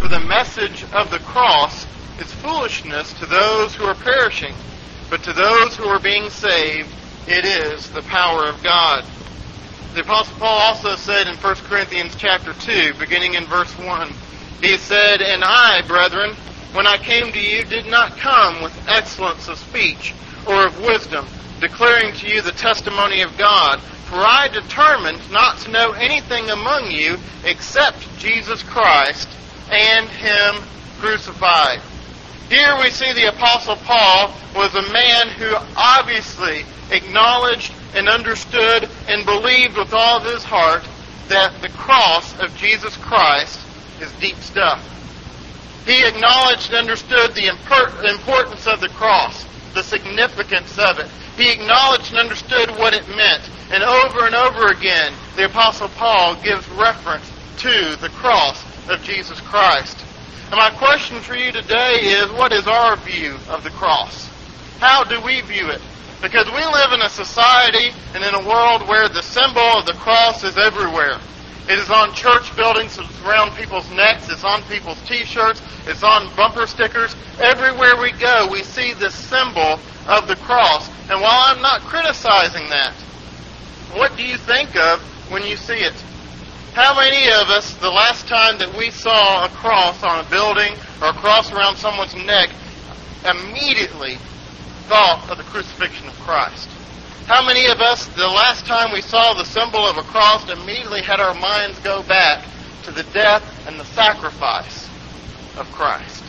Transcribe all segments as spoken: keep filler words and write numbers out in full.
the message of the cross is foolishness to those who are perishing, but to those who are being saved, it is the power of God. The Apostle Paul also said in First Corinthians chapter two, beginning in verse one, he said, "And I, brethren, when I came to you, did not come with excellence of speech or of wisdom, declaring to you the testimony of God. For I determined not to know anything among you except Jesus Christ and Him crucified." Here we see the Apostle Paul was a man who obviously acknowledged and understood and believed with all of his heart that the cross of Jesus Christ is deep stuff. He acknowledged and understood the importance of the cross, the significance of it. He acknowledged and understood what it meant. And over and over again, the Apostle Paul gives reference to the cross of Jesus Christ. And my question for you today is, what is our view of the cross? How do we view it? Because we live in a society and in a world where the symbol of the cross is everywhere. It is on church buildings, it's around people's necks, it's on people's t-shirts, it's on bumper stickers. Everywhere we go, we see this symbol of the cross. And while I'm not criticizing that, what do you think of when you see it? How many of us, the last time that we saw a cross on a building or a cross around someone's neck, immediately thought of the crucifixion of Christ? How many of us, the last time we saw the symbol of a cross, immediately had our minds go back to the death and the sacrifice of Christ?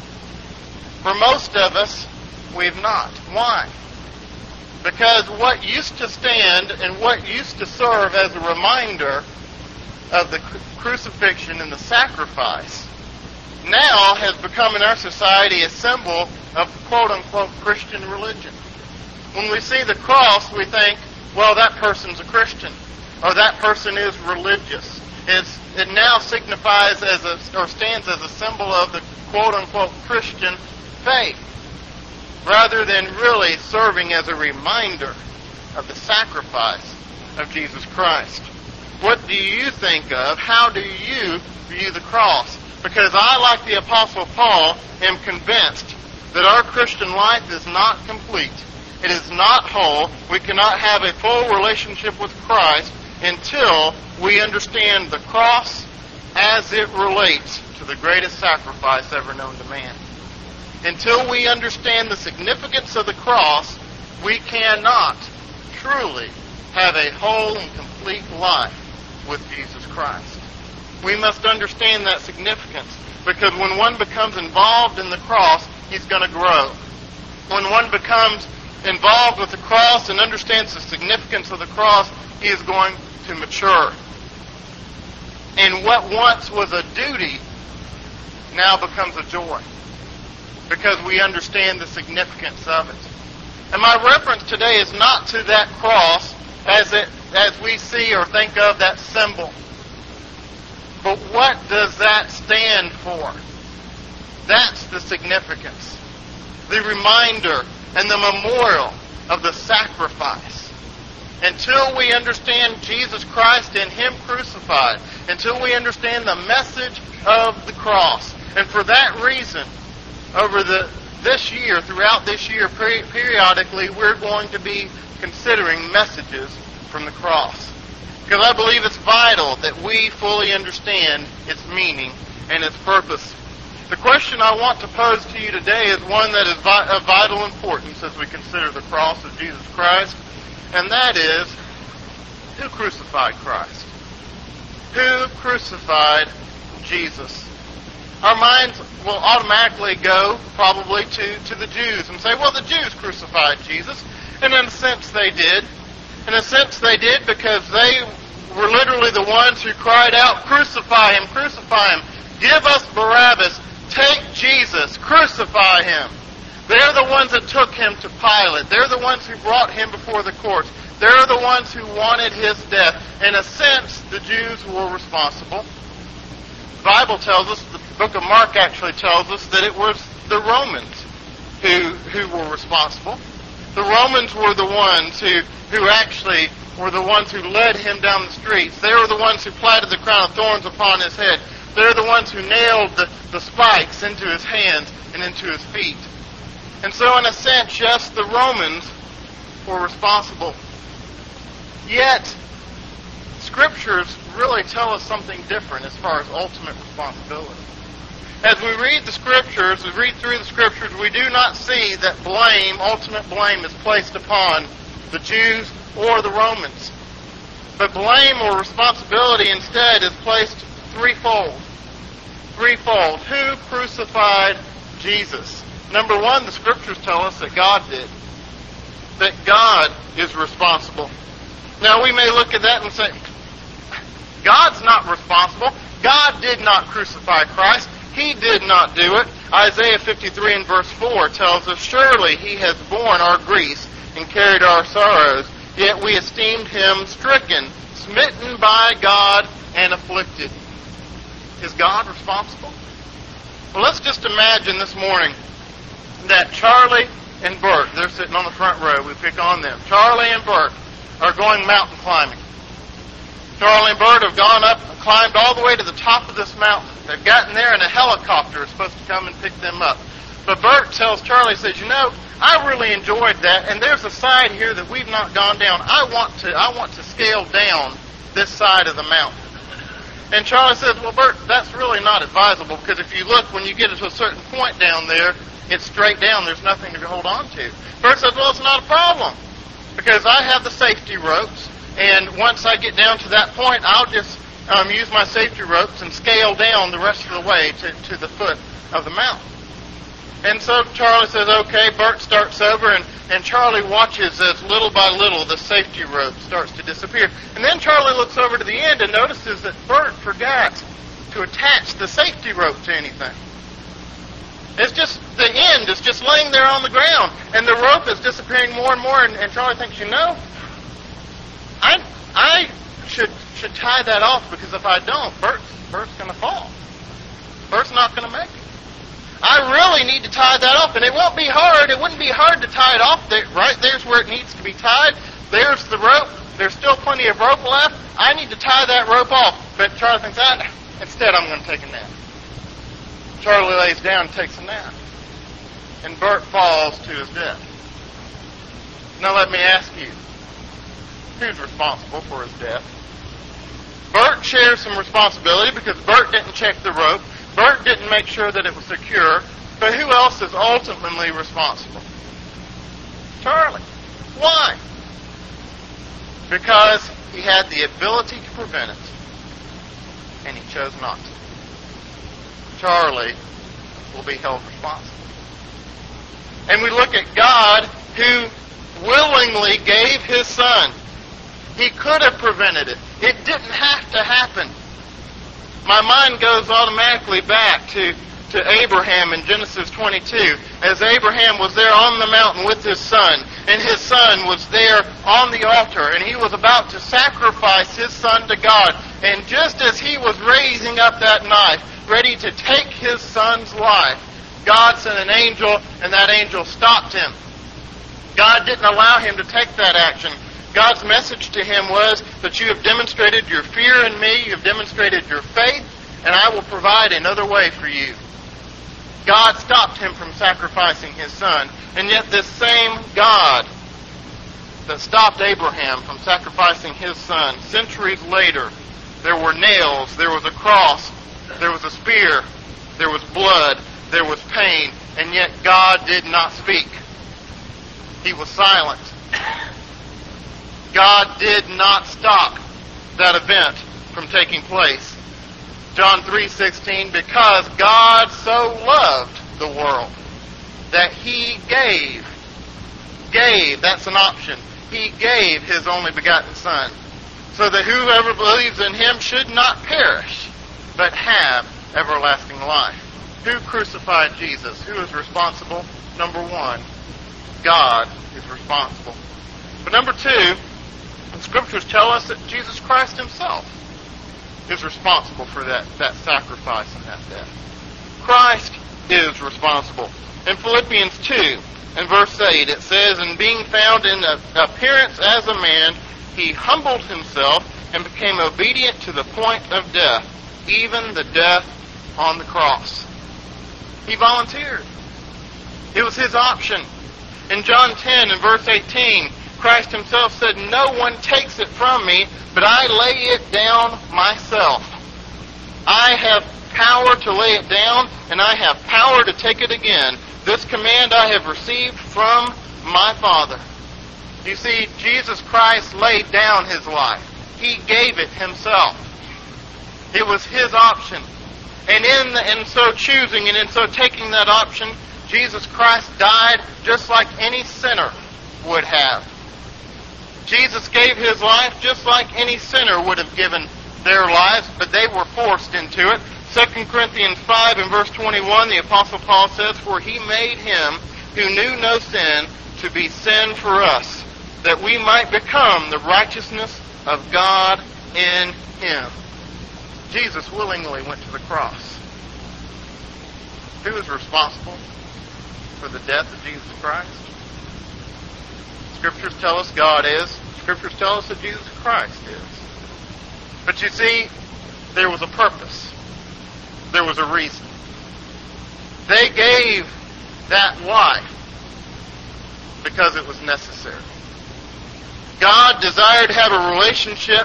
For most of us, we've not. Why? Because what used to stand and what used to serve as a reminder of the crucifixion and the sacrifice now has become in our society a symbol of quote-unquote Christian religion. When we see the cross, we think, well, that person's a Christian, or that person is religious. It's, it now signifies as a, or stands as a symbol of the quote-unquote Christian faith, rather than really serving as a reminder of the sacrifice of Jesus Christ. What do you think of? How do you view the cross? Because I, like the Apostle Paul, am convinced that our Christian life is not complete. It is not whole. We cannot have a full relationship with Christ until we understand the cross as it relates to the greatest sacrifice ever known to man. Until we understand the significance of the cross, we cannot truly have a whole and complete life with Jesus Christ. We must understand that significance, because when one becomes involved in the cross, he's going to grow. When one becomes involved with the cross and understands the significance of the cross, he is going to mature. And what once was a duty now becomes a joy, because we understand the significance of it. And my reference today is not to that cross as it as we see or think of that symbol. But what does that stand for? That's the significance. The reminder and the memorial of the sacrifice. Until we understand Jesus Christ and Him crucified, until we understand the message of the cross. And for that reason, over the this year, throughout this year, peri- periodically, we're going to be considering messages from the cross. Because I believe it's vital that we fully understand its meaning and its purpose. The question I want to pose to you today is one that is vi- of vital importance as we consider the cross of Jesus Christ, and that is, who crucified Christ? Who crucified Jesus? Our minds will automatically go probably to, to the Jews and say, well, the Jews crucified Jesus. And in a sense they did. In a sense they did because they were literally the ones who cried out, crucify Him, crucify Him. Give us Barabbas. Take Jesus. Crucify Him. They're the ones that took Him to Pilate. They're the ones who brought Him before the courts. They're the ones who wanted His death. In a sense, the Jews were responsible. The Bible tells us, the book of Mark actually tells us, that it was the Romans who who were responsible. The Romans were the ones who, who actually were the ones who led Him down the streets. They were the ones who planted the crown of thorns upon His head. They're the ones who nailed the, the spikes into his hands and into his feet. And so in a sense, yes, the Romans were responsible. Yet, Scriptures really tell us something different as far as ultimate responsibility. As we read the Scriptures, we read through the Scriptures, we do not see that blame, ultimate blame, is placed upon the Jews or the Romans. But blame or responsibility instead is placed threefold. Threefold. Who crucified Jesus? Number one, the Scriptures tell us that God did. That God is responsible. Now we may look at that and say, God's not responsible. God did not crucify Christ. He did not do it. Isaiah fifty-three and verse four tells us, surely he has borne our griefs and carried our sorrows, yet we esteemed him stricken, smitten by God, and afflicted. Is God responsible? Well, let's just imagine this morning that Charlie and Bert, they're sitting on the front row, we pick on them. Charlie and Bert are going mountain climbing. Charlie and Bert have gone up and climbed all the way to the top of this mountain. They've gotten there and a helicopter is supposed to come and pick them up. But Bert tells Charlie, says, you know, I really enjoyed that, and there's a side here that we've not gone down. I want to I want to scale down this side of the mountain. And Charlie says, well, Bert, that's really not advisable, because if you look, when you get to a certain point down there, it's straight down. There's nothing to hold on to. Bert says, well, it's not a problem, because I have the safety ropes, and once I get down to that point, I'll just um, use my safety ropes and scale down the rest of the way to, to the foot of the mountain. And so Charlie says, okay, Bert starts over, and, and Charlie watches as little by little the safety rope starts to disappear. And then Charlie looks over to the end and notices that Bert forgot to attach the safety rope to anything. It's just, the end is just laying there on the ground, and the rope is disappearing more and more, and, and Charlie thinks, you know, I I should should tie that off, because if I don't, Bert's, Bert's going to fall. Bert's not going to make it. I really need to tie that off, and it won't be hard. It wouldn't be hard to tie it off. There, right there's where it needs to be tied. There's the rope. There's still plenty of rope left. I need to tie that rope off. But Charlie thinks, ah, instead I'm going to take a nap. Charlie lays down and takes a nap. And Bert falls to his death. Now let me ask you, who's responsible for his death? Bert shares some responsibility because Bert didn't check the rope. Bert didn't make sure that it was secure. But who else is ultimately responsible? Charlie. Why? Because he had the ability to prevent it, and he chose not to. Charlie will be held responsible. And we look at God, who willingly gave his Son. He could have prevented it. It didn't have to happen. My mind goes automatically back to, to Abraham in Genesis twenty-two. As Abraham was there on the mountain with his son, and his son was there on the altar, and he was about to sacrifice his son to God. And just as he was raising up that knife, ready to take his son's life, God sent an angel, and that angel stopped him. God didn't allow him to take that action. God's message to him was that you have demonstrated your fear in me, you have demonstrated your faith, and I will provide another way for you. God stopped him from sacrificing his son, and yet this same God that stopped Abraham from sacrificing his son, centuries later, there were nails, there was a cross, there was a spear, there was blood, there was pain, and yet God did not speak. He was silent. God did not stop that event from taking place. John three sixteen, because God so loved the world that he gave, gave, that's an option, he gave his only begotten Son, so that whoever believes in him should not perish, but have everlasting life. Who crucified Jesus? Who is responsible? Number one, God is responsible. But number two, the Scriptures tell us that Jesus Christ himself is responsible for that, that sacrifice and that death. Christ is responsible. In Philippians two, in verse eight, it says, and being found in appearance as a man, he humbled himself and became obedient to the point of death, even the death on the cross. He volunteered. It was his option. In John ten and verse eighteen, Christ himself said, "No one takes it from me, but I lay it down myself." I have power to lay it down, and I have power to take it again. This command I have received from my Father. You see, Jesus Christ laid down his life. He gave it himself. It was his option. And in, the, in so choosing and in so taking that option, Jesus Christ died just like any sinner would have. Jesus gave his life just like any sinner would have given their lives, but they were forced into it. Second Corinthians five and verse twenty-one, the Apostle Paul says, "For he made him who knew no sin to be sin for us, that we might become the righteousness of God in him." Jesus willingly went to the cross. Who is responsible for the death of Jesus Christ? Scriptures tell us God is. Scriptures tell us that Jesus Christ is. But you see, there was a purpose. There was a reason. They gave that life because it was necessary. God desired to have a relationship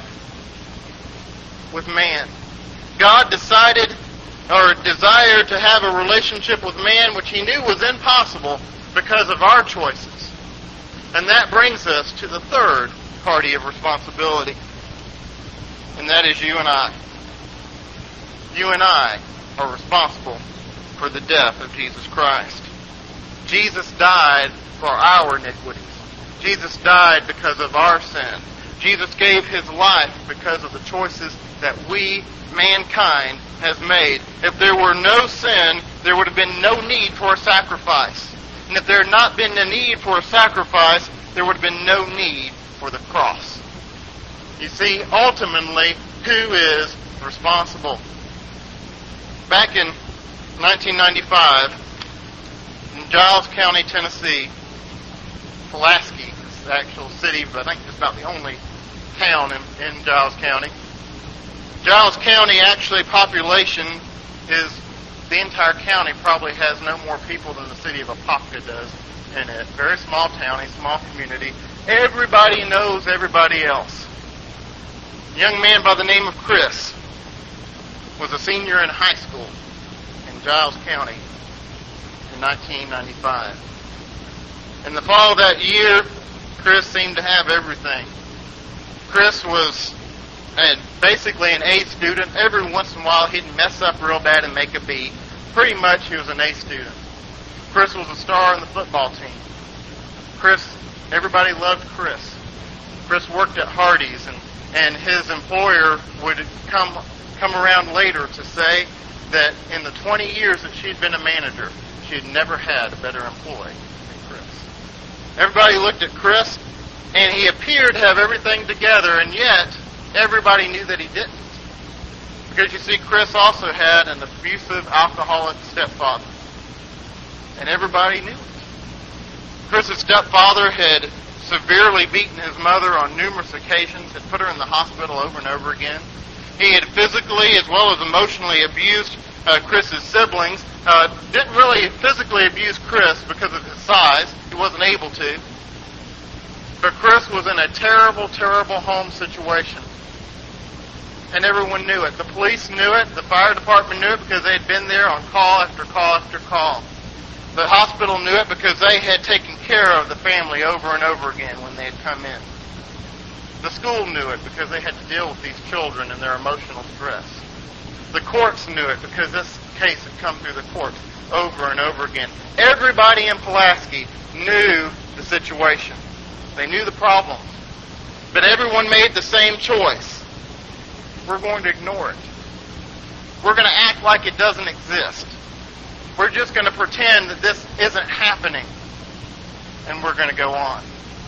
with man. God decided or desired to have a relationship with man which he knew was impossible because of our choices. And that brings us to the third party of responsibility. And that is you and I. You and I are responsible for the death of Jesus Christ. Jesus died for our iniquities. Jesus died because of our sin. Jesus gave his life because of the choices that we, mankind, has made. If there were no sin, there would have been no need for a sacrifice. And if there had not been a need for a sacrifice, there would have been no need for the cross. You see, ultimately, who is responsible? Back in nineteen ninety-five, in Giles County, Tennessee, Pulaski is the actual city, but I think it's about the only town in, in Giles County. Giles County, actually, population is, the entire county probably has no more people than the city of Apopka does in it. Very small town, a small community. Everybody knows everybody else. A young man by the name of Chris was a senior in high school in Giles County in nineteen ninety-five. In the fall of that year, Chris seemed to have everything. Chris was a, basically an A student. Every once in a while he'd mess up real bad and make a B. Pretty much he was an A student. Chris was a star in the football team. Chris, everybody loved Chris. Chris worked at Hardee's, and, and his employer would come come around later to say that in the twenty years that she'd been a manager, she had never had a better employee than Chris. Everybody looked at Chris, and he appeared to have everything together, and yet everybody knew that he didn't. Because you see, Chris also had an abusive, alcoholic stepfather. And everybody knew it. Chris's stepfather had severely beaten his mother on numerous occasions, had put her in the hospital over and over again. He had physically as well as emotionally abused uh, Chris's siblings. Uh, didn't really physically abuse Chris because of his size. He wasn't able to. But Chris was in a terrible, terrible home situation. And everyone knew it. The police knew it. The fire department knew it because they had been there on call after call after call. The hospital knew it because they had taken care of the family over and over again when they had come in. The school knew it because they had to deal with these children and their emotional stress. The courts knew it because this case had come through the courts over and over again. Everybody in Pulaski knew the situation. They knew the problems. But everyone made the same choice. We're going to ignore it. We're going to act like it doesn't exist. We're just going to pretend that this isn't happening. And we're going to go on.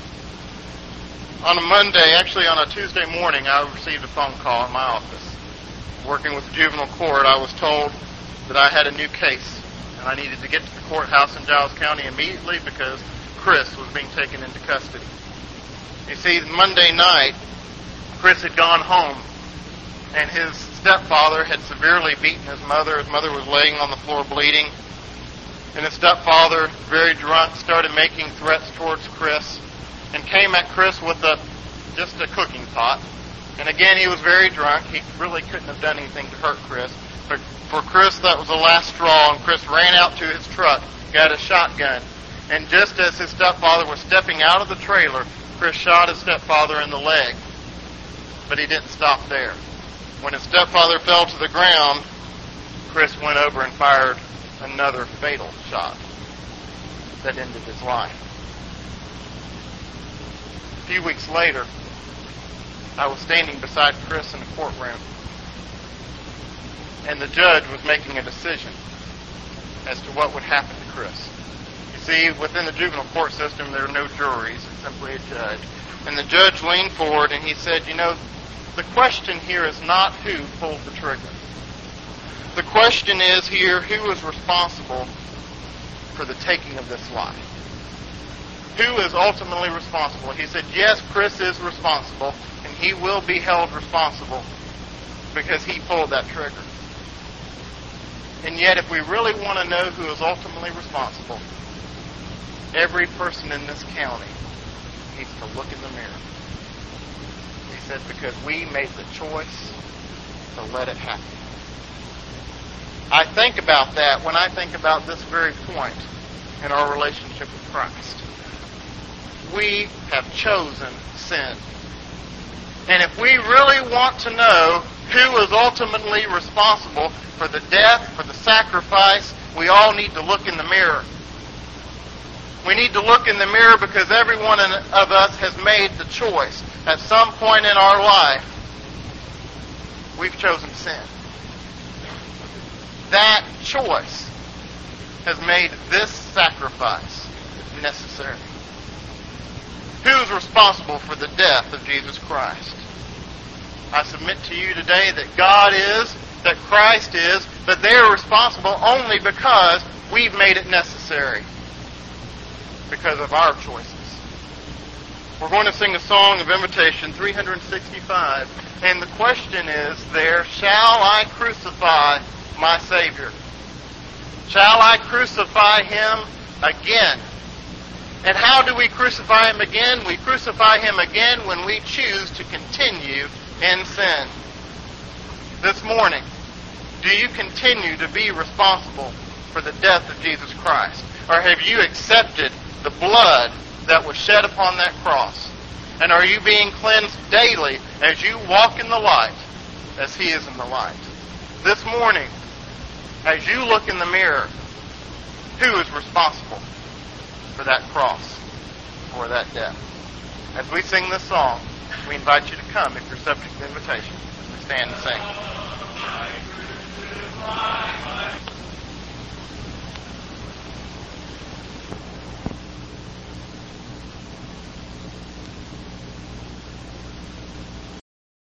On a Monday, actually on a Tuesday morning, I received a phone call in my office. Working with the juvenile court, I was told that I had a new case. And I needed to get to the courthouse in Giles County immediately because Chris was being taken into custody. You see, Monday night, Chris had gone home. And his stepfather had severely beaten his mother. His mother was laying on the floor bleeding. And his stepfather, very drunk, started making threats towards Chris and came at Chris with a just a cooking pot. And again, he was very drunk. He really couldn't have done anything to hurt Chris. But for Chris, that was the last straw, and Chris ran out to his truck, got a shotgun. And just as his stepfather was stepping out of the trailer, Chris shot his stepfather in the leg. But he didn't stop there. When his stepfather fell to the ground, Chris went over and fired another fatal shot that ended his life. A few weeks later, I was standing beside Chris in the courtroom, and the judge was making a decision as to what would happen to Chris. You see, within the juvenile court system, there are no juries. It's simply a judge. And the judge leaned forward and he said, you know, the question here is not who pulled the trigger. The question is here, who is responsible for the taking of this life? Who is ultimately responsible? He said, yes, Chris is responsible, and he will be held responsible because he pulled that trigger. And yet, if we really want to know who is ultimately responsible, every person in this county needs to look in the mirror. He said, because we made the choice to let it happen. I think about that when I think about this very point in our relationship with Christ. We have chosen sin. And if we really want to know who is ultimately responsible for the death, for the sacrifice, we all need to look in the mirror. We need to look in the mirror because every one of us has made the choice. At some point in our life, we've chosen sin. That choice has made this sacrifice necessary. Who's responsible for the death of Jesus Christ? I submit to you today that God is, that Christ is, but they are responsible only because we've made it necessary. Because of our choices. We're going to sing a song of invitation, three sixty-five, and the question is there, shall I crucify my Savior? Shall I crucify Him again? And how do we crucify Him again? We crucify Him again when we choose to continue in sin. This morning, do you continue to be responsible for the death of Jesus Christ? Or have you accepted the blood that was shed upon that cross? And are you being cleansed daily as you walk in the light as He is in the light? This morning, as you look in the mirror, who is responsible for that cross, for that death? As we sing this song, we invite you to come if you're subject to invitation. We stand and sing.